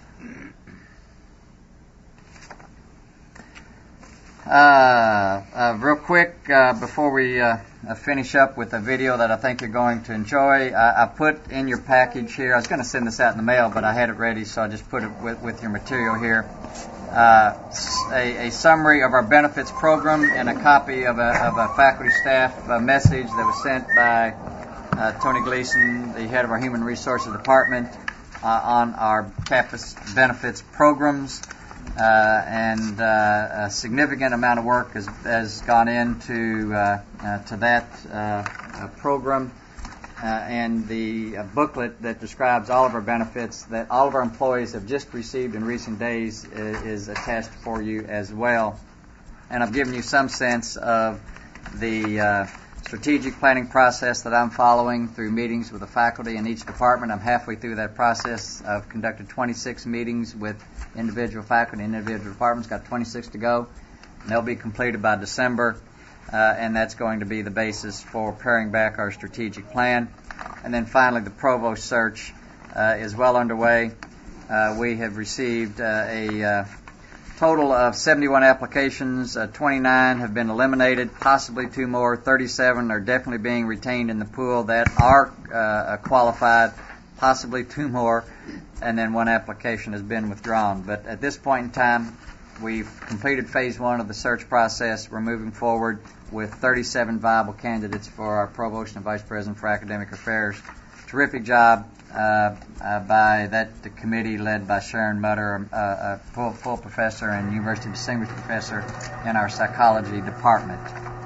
Uh, uh, real quick, uh, before we uh, finish up with a video that I think you're going to enjoy, I, I put in your package here, I was going to send this out in the mail, but I had it ready, so I just put it with, with your material here. Uh, a, a summary of our benefits program and a copy of a, of a faculty staff uh, message that was sent by uh, Tony Gleason, the head of our Human Resources Department, uh, on our campus benefits programs. Uh, and uh, a significant amount of work has, has gone into uh, uh, to that uh, uh, program. uh, and the uh, booklet that describes all of our benefits that all of our employees have just received in recent days is, is attached for you as well. And I've given you some sense of the uh, strategic planning process that I'm following through meetings with the faculty in each department. I'm halfway through that process. I've conducted twenty-six meetings with individual faculty in individual departments, got twenty-six to go. And they'll be completed by December, uh, and that's going to be the basis for paring back our strategic plan. And then finally, the provost search uh, is well underway. Uh, we have received uh, a uh, total of seventy-one applications. Uh, twenty-nine have been eliminated, possibly two more. thirty-seven are definitely being retained in the pool that are uh, qualified, possibly two more, and then one application has been withdrawn. But at this point in time, we've completed phase one of the search process. We're moving forward with thirty-seven viable candidates for our provost and vice president for academic affairs. Terrific job uh, uh, by that committee led by Sharon Mutter, uh, a full, full professor and University Distinguished Professor in our psychology department.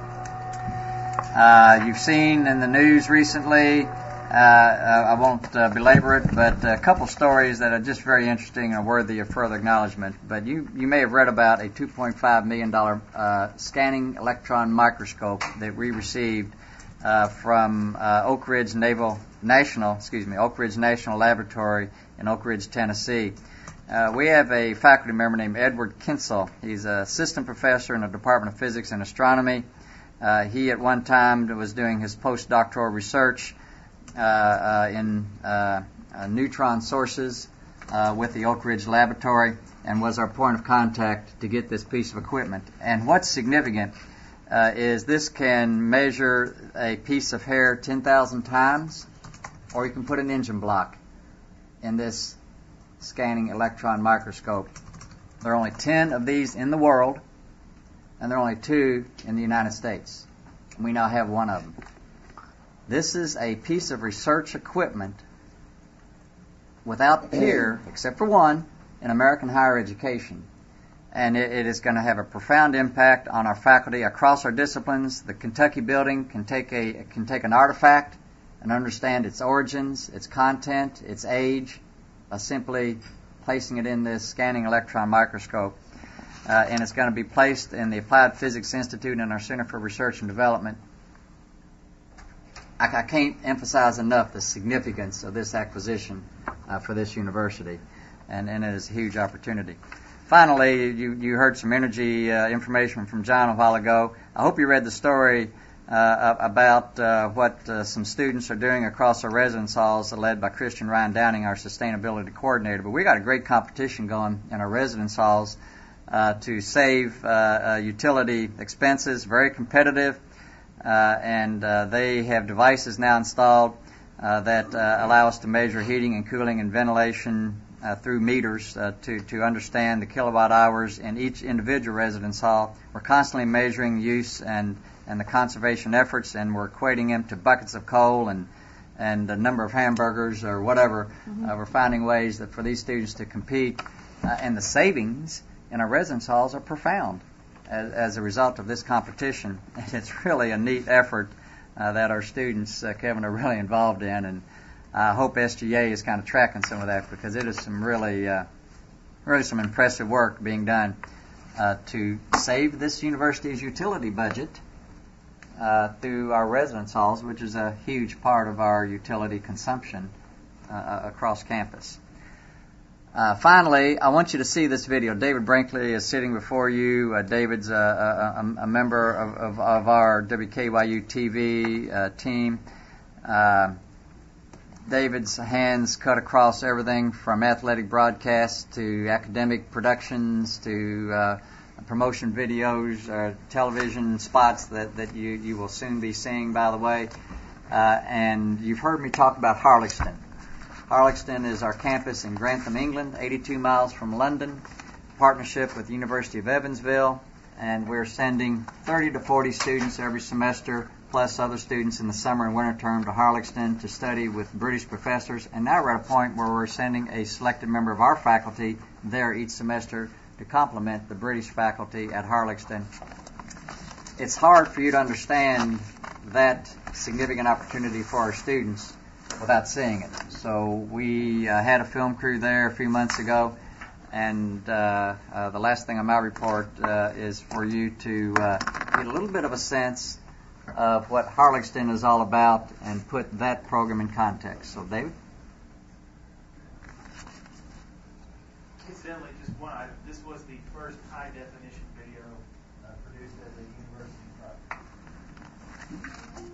Uh, you've seen in the news recently, uh, I won't uh, belabor it, but a couple stories that are just very interesting and worthy of further acknowledgement. But you, you may have read about a two point five million dollars uh, scanning electron microscope that we received uh, from uh, Oak Ridge Naval National, excuse me, Oak Ridge National Laboratory in Oak Ridge, Tennessee. Uh, we have a faculty member named Edward Kinsel. He's an assistant professor in the Department of Physics and Astronomy. Uh, he at one time was doing his postdoctoral research uh, uh, in uh, uh, neutron sources uh, with the Oak Ridge Laboratory and was our point of contact to get this piece of equipment. And what's significant uh, is this can measure a piece of hair ten thousand times, or you can put an engine block in this scanning electron microscope. There are only ten of these in the world, and there are only two in the United States. We now have one of them. This is a piece of research equipment without peer, except for one, in American higher education. And it, it is going to have a profound impact on our faculty across our disciplines. The Kentucky building can take a can take an artifact and understand its origins, its content, its age, by simply placing it in this scanning electron microscope. Uh, and it's going to be placed in the Applied Physics Institute in our Center for Research and Development. I, I can't emphasize enough the significance of this acquisition uh, for this university, and, and it is a huge opportunity. Finally, you, you heard some energy uh, information from John a while ago. I hope you read the story uh, about uh, what uh, some students are doing across our residence halls, led by Christian Ryan Downing, our sustainability coordinator. But we got a great competition going in our residence halls Uh, to save uh, uh, utility expenses, very competitive, uh, and uh, they have devices now installed uh, that uh, allow us to measure heating and cooling and ventilation uh, through meters uh, to, to understand the kilowatt hours in each individual residence hall. We're constantly measuring use and, and the conservation efforts, and we're equating them to buckets of coal and and the number of hamburgers or whatever. Mm-hmm. Uh, we're finding ways that for these students to compete, uh, and the savings in our residence halls are profound as, as a result of this competition. And it's really a neat effort uh, that our students, uh, Kevin, are really involved in. And I hope S G A is kind of tracking some of that, because it is some really, uh, really some impressive work being done uh, to save this university's utility budget uh, through our residence halls, which is a huge part of our utility consumption uh, across campus. Uh, finally, I want you to see this video. David Brinkley is sitting before you. Uh, David's a, a, a member of, of, of our W K Y U T V uh, team. Uh, David's hands cut across everything from athletic broadcasts to academic productions to uh, promotion videos, uh, television spots that, that you, you will soon be seeing, by the way. Uh, and you've heard me talk about Harlexton. Harlexton is our campus in Grantham, England, eighty-two miles from London, partnership with the University of Evansville, and we're sending thirty to forty students every semester, plus other students in the summer and winter term, to Harlexton to study with British professors. And now we're at a point where we're sending a selected member of our faculty there each semester to complement the British faculty at Harlexton. It's hard for you to understand that significant opportunity for our students without seeing it. So we uh, had a film crew there a few months ago, and uh, uh, the last thing on my report uh, is for you to uh, get a little bit of a sense of what Harlexton is all about and put that program in context. So, David? Incidentally, just one item. This was the first high-definition video uh, produced as a university project.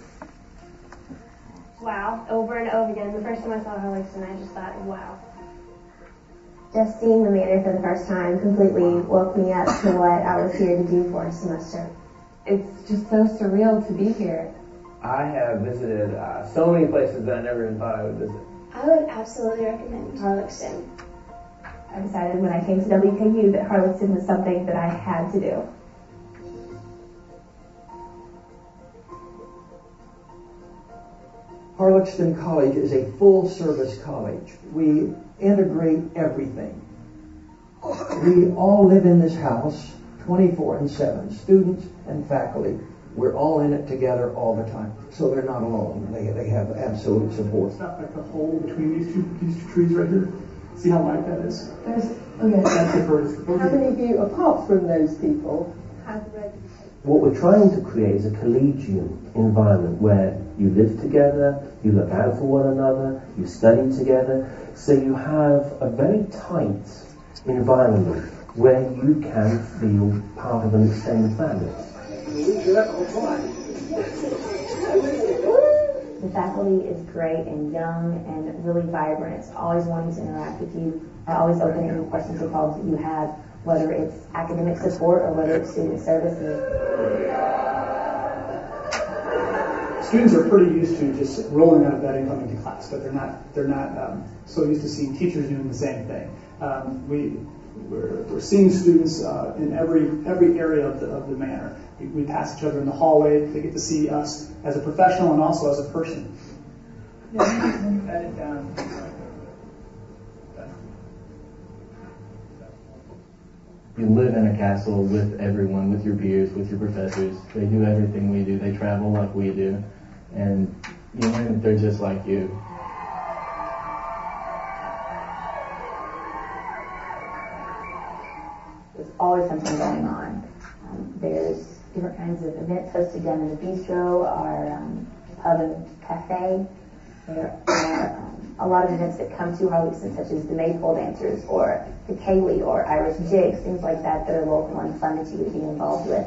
Wow, over and over again. The first time I saw Harlexton, I just thought, wow. Just seeing the manor for the first time completely woke me up to what I was here to do for a semester. It's just so surreal to be here. I have visited uh, so many places that I never even thought I would visit. I would absolutely recommend Harlexton. I decided when I came to W K U that Harlexton was something that I had to do. Harlexton College is a full-service college. We integrate everything. We all live in this house twenty-four and seven, students and faculty. We're all in it together all the time, so they're not alone. They they have absolute support. Stop like the hole between these two these two trees right here. See how light that is? There's, okay. That's the first. How many of you, apart from those people, have read? What we're trying to create is a collegiate environment where you live together, you look out for one another, you study together, so you have a very tight environment where you can feel part of an extended family. The faculty is great and young and really vibrant, always wanting to interact with you, always open any questions or problems that you have, whether it's academic support or whether it's student services. Students are pretty used to just rolling out of bed and coming to class, but they're not they're not um, so used to seeing teachers doing the same thing. Um, we we're, we're seeing students uh, in every every area of the of the manor. We, we pass each other in the hallway. They get to see us as a professional and also as a person. Edit down. You live in a castle with everyone, with your peers, with your professors. They do everything we do. They travel like we do. And you learn that they're just like you. There's always something going on. Um, there's different kinds of events hosted down in the bistro, our um, pub and cafe. There are um, a lot of events that come to Harlexton, such as the Maypole Dancers or the Kaylee or Irish Jigs, things like that that are local and fun that you would be involved with.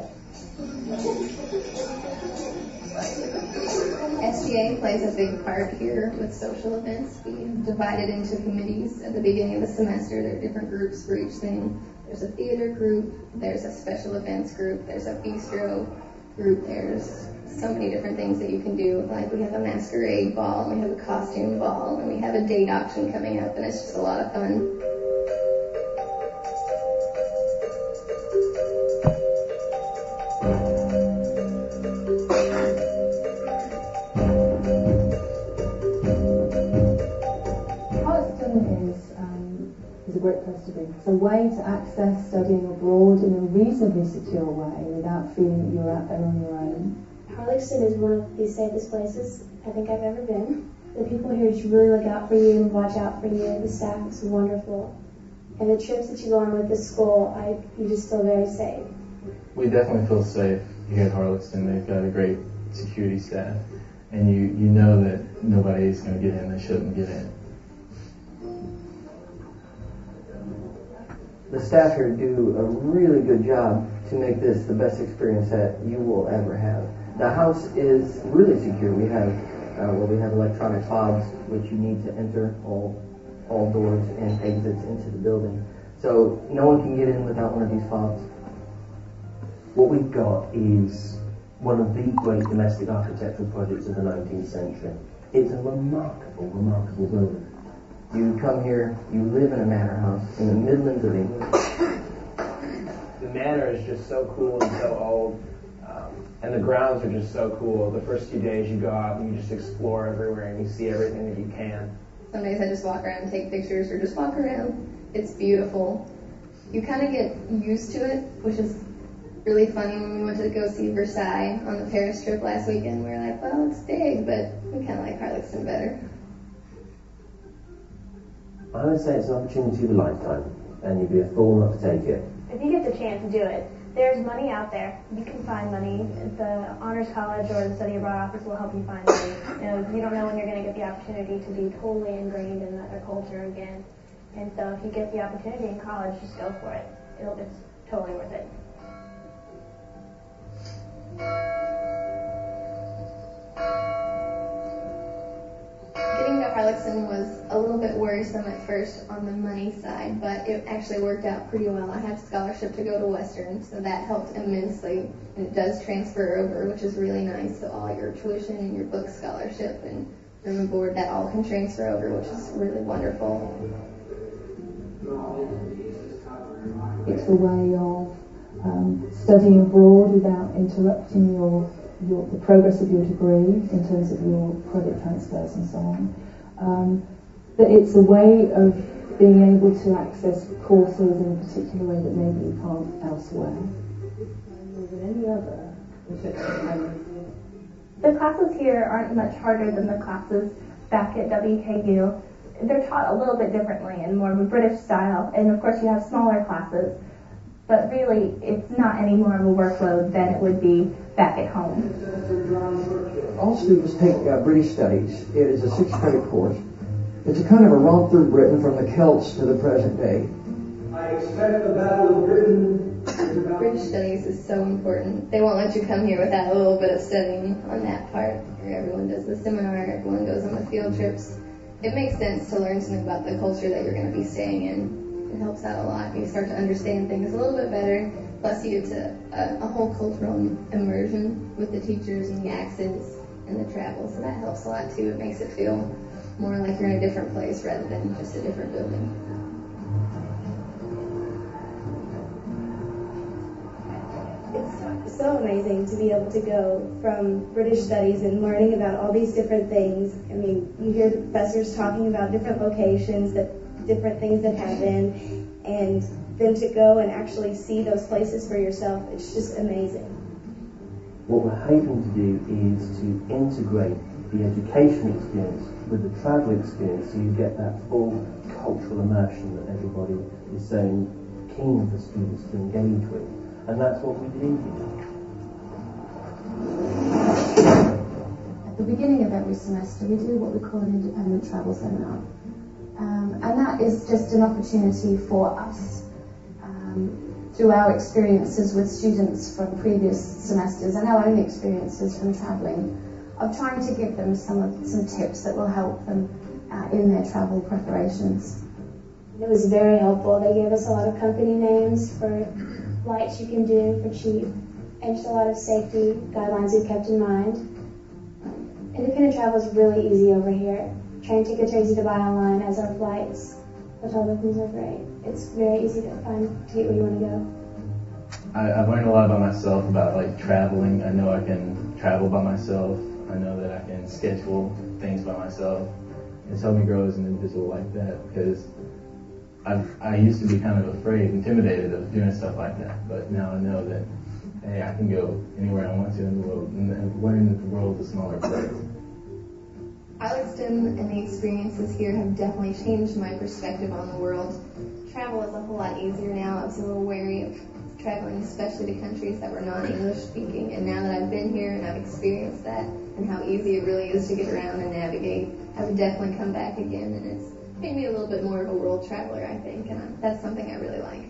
S G A plays a big part here with social events. We divide it into committees at the beginning of the semester. There are different groups for each thing. There's a theater group, there's a special events group, there's a bistro group, there's so many different things that you can do. Like we have a masquerade ball, we have a costume ball, and we have a date auction coming up, and it's just a lot of fun. A great place to be. It's a way to access studying abroad in a reasonably secure way without feeling that you're out there on your own. Harlexton is one of the safest places I think I've ever been. The people here just really look out for you and watch out for you. The staff is wonderful. And the trips that you go on with the school, I you just feel very safe. We definitely feel safe here at Harlexton. They've got a great security staff. And you, you know that nobody's going to get in that shouldn't get in. The staff here do a really good job to make this the best experience that you will ever have. The house is really secure. We have, uh, well, we have electronic fobs, which you need to enter all, all doors and exits into the building. So no one can get in without one of these fobs. What we've got is one of the great domestic architectural projects of the nineteenth century. It's a remarkable, remarkable building. You come here, you live in a manor house in the Midlands of England. The manor is just so cool and so old, um, and the grounds are just so cool. The first few days you go out and you just explore everywhere and you see everything that you can. Some days I just walk around and take pictures or just walk around. It's beautiful. You kind of get used to it, which is really funny when we went to go see Versailles on the Paris trip last weekend. We were like, well, it's big, but we kind of like Harlexton better. I would say it's an opportunity of a lifetime, and you'd be a fool not to take it. If you get the chance to do it, there's money out there. You can find money. The Honors College or the Study Abroad office will help you find money. You know, you don't know when you're going to get the opportunity to be totally ingrained in that culture again. And so if you get the opportunity in college, just go for it. It'll, it's totally worth it. Getting to Harlexton was a little bit worrisome at first on the money side, but it actually worked out pretty well. I had a scholarship to go to Western, so that helped immensely. And it does transfer over, which is really nice. So all your tuition and your book scholarship and room and board, that all can transfer over, which is really wonderful. It's a way of um, studying abroad without interrupting your, your the progress of your degree in terms of your credit transfers and so on. Um, but it's a way of being able to access courses in a particular way that maybe you can't elsewhere. Is it any other? The classes here aren't much harder than the classes back at W K U. They're taught a little bit differently and more of a British style, and of course you have smaller classes, but really it's not any more of a workload than it would be back at home. All students take uh, British Studies. It is a six-credit course. It's a kind of a romp through Britain from the Celts to the present day. I expect the Battle of Britain. British Studies is so important. They won't let you come here without a little bit of studying on that part. Everyone does the seminar, everyone goes on the field trips. It makes sense to learn something about the culture that you're going to be staying in. It helps out a lot. You start to understand things a little bit better. Plus, you get to a, a whole cultural immersion with the teachers and the accents and the travel. So that helps a lot too. It makes it feel more like you're in a different place rather than just a different building. It's so amazing to be able to go from British Studies and learning about all these different things. I mean, you hear the professors talking about different locations, that different things that happen, and then to go and actually see those places for yourself, it's just amazing. What we're hoping to do is to integrate the education experience with the travel experience so you get that full cultural immersion that everybody is so keen for students to engage with. And that's what we do here. At the beginning of every semester, we do what we call an independent travel seminar. Um, and that is just an opportunity for us, um, through our experiences with students from previous semesters and our own experiences from travelling, of trying to give them some of, some tips that will help them uh, in their travel preparations. It was very helpful. They gave us a lot of company names for flights you can do for cheap, and just a lot of safety guidelines we kept in mind. Independent travel is really easy over here. Train tickets are easy to buy online, as are flights. Hotel bookings are great. It's very easy to find to get where you want to go. I, I've learned a lot about myself about like traveling. I know I can travel by myself. I know that I can schedule things by myself. It's helped me grow as an individual like that, because I've, I used to be kind of afraid, intimidated of doing stuff like that, but now I know that, hey, I can go anywhere I want to in the world, and learn that the world is a smaller place. Harlexton and the experiences here have definitely changed my perspective on the world. Travel is a whole lot easier now. I was a little wary of traveling, especially to countries that were non-English speaking, and now that I've been here and I've experienced that and how easy it really is to get around and navigate, I would definitely come back again, and it's made me a little bit more of a world traveler, I think, and that's something I really like.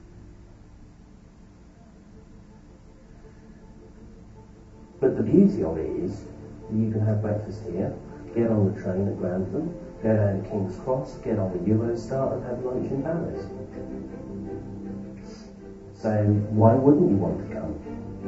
But the beauty of it is you can have breakfast here, get on the train at Grantham, go down to King's Cross, get on the Eurostar and have lunch in Paris. So why wouldn't you want to come?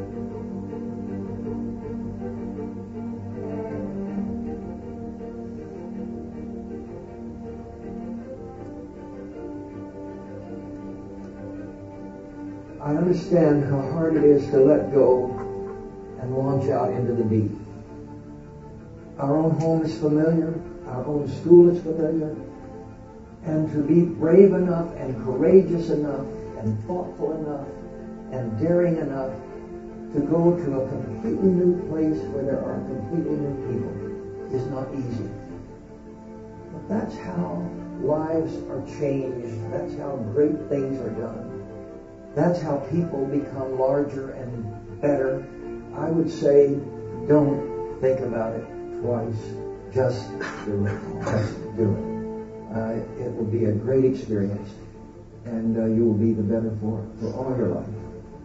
I understand how hard it is to let go and launch out into the deep. Our own home is familiar, our own school is familiar, and to be brave enough and courageous enough and thoughtful enough and daring enough to go to a completely new place where there are completely new people is not easy. But that's how lives are changed. That's how great things are done. That's how people become larger and better. I would say, don't think about it twice. Just do it. Just do it. Uh, it will be a great experience, and uh, you will be the better for it for all your life.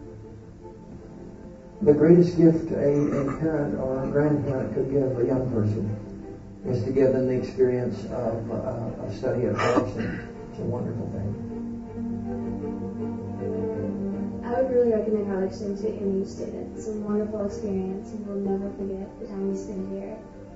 The greatest gift a, a parent or a grandparent could give a young person is to give them the experience of uh, a study at Harleston. It's a wonderful thing. I would really recommend Harleston to any student. It's a wonderful experience, and we'll never forget the time we spent here.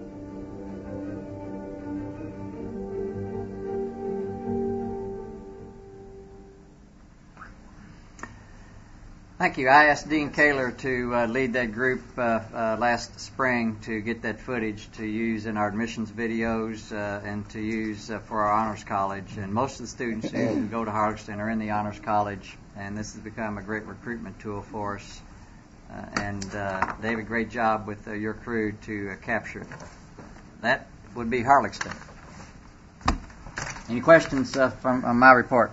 Thank you. I asked Dean Kaler to uh, lead that group uh, uh, last spring to get that footage to use in our admissions videos uh, and to use uh, for our Honors College. And most of the students who go to Harleston are in the Honors College, and this has become a great recruitment tool for us. Uh, and uh, they have a great job with uh, your crew to uh, capture it. That would be Harleston. Any questions uh, from on my report?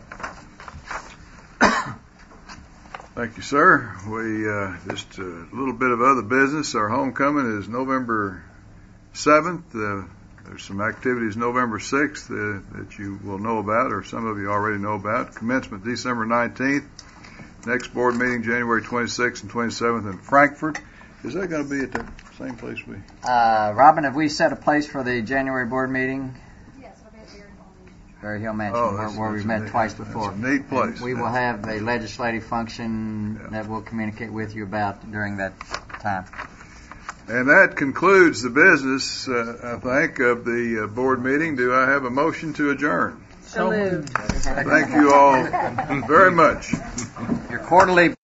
Thank you, sir. We uh, just a little bit of other business. Our homecoming is November seventh. Uh, there's some activities November sixth uh, that you will know about, or some of you already know about. Commencement December nineteenth. Next board meeting January twenty-sixth and twenty-seventh in Frankfort. Is that going to be at the same place we? Uh, Robin, have we set a place for the January board meeting? Berry Hill Mansion, Oh, where, that's- where that's we've a met neat- twice that's before. a neat place. And we will have a legislative function that we'll communicate with you about during that time. And that concludes the business, uh, I think, of the uh, board meeting. Do I have a motion to adjourn? So moved. Thank you all very much. Your quarterly